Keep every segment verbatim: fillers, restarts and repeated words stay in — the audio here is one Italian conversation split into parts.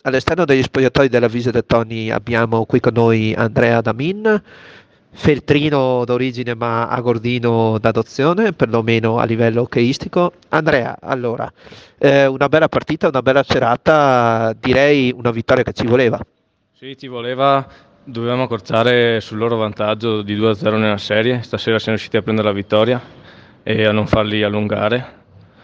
all'esterno degli spogliatoi della Visita Tony abbiamo qui con noi Andrea Damin, feltrino d'origine ma agordino d'adozione, perlomeno a livello hockeyistico. Andrea, allora, eh, una bella partita, una bella serata, direi una vittoria che ci voleva. Sì, ci voleva, dovevamo accorciare sul loro vantaggio di due a zero nella serie, stasera siamo riusciti a prendere la vittoria e a non farli allungare.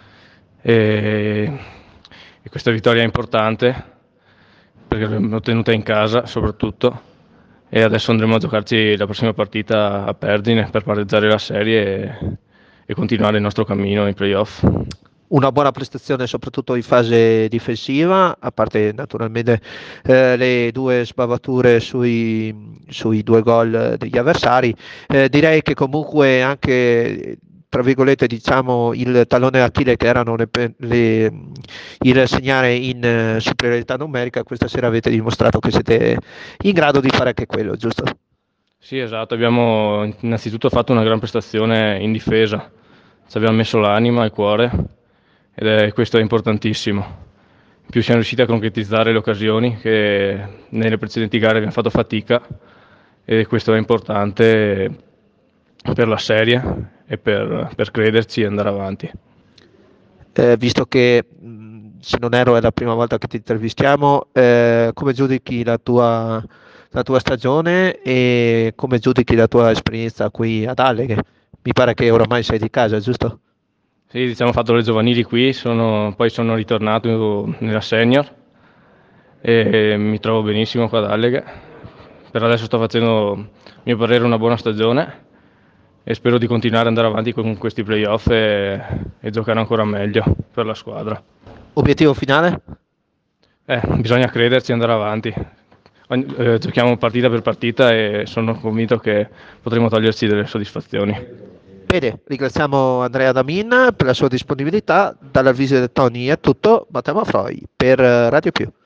E, e questa vittoria è importante perché l'abbiamo ottenuta in casa soprattutto e adesso andremo a giocarci la prossima partita a Perdine per pareggiare la serie e, e continuare il nostro cammino nei playoff. Una buona prestazione soprattutto in fase difensiva, a parte naturalmente eh, le due sbavature sui, sui due gol degli avversari. Eh, direi che comunque anche, tra virgolette, diciamo, il tallone d'Achille che erano le, pe- le- il segnare in eh, superiorità numerica, questa sera avete dimostrato che siete in grado di fare anche quello, giusto? Sì, esatto, abbiamo innanzitutto fatto una gran prestazione in difesa, ci abbiamo messo l'anima e il cuore ed è, questo è importantissimo. In più siamo riusciti a concretizzare le occasioni che nelle precedenti gare abbiamo fatto fatica e questo è importante per la serie e per, per crederci e andare avanti. Eh, visto che mh, se non erro è la prima volta che ti intervistiamo, eh, come giudichi la tua, la tua stagione e come giudichi la tua esperienza qui ad Alleghe? Mi pare che oramai sei di casa, giusto? Sì, diciamo, ho fatto le giovanili qui, sono- poi sono ritornato nella senior e mi trovo benissimo qua ad Alleghe. Per adesso sto facendo, a mio parere, una buona stagione e spero di continuare ad andare avanti con questi playoff e, e giocare ancora meglio per la squadra. Obiettivo finale? Eh, bisogna crederci e andare avanti. Ogni- eh, giochiamo partita per partita e sono convinto che potremo toglierci delle soddisfazioni. Bene, ringraziamo Andrea Damin per la sua disponibilità. Dalla visita di Tony è tutto, Matteo Mafroi per eh, Radio Più.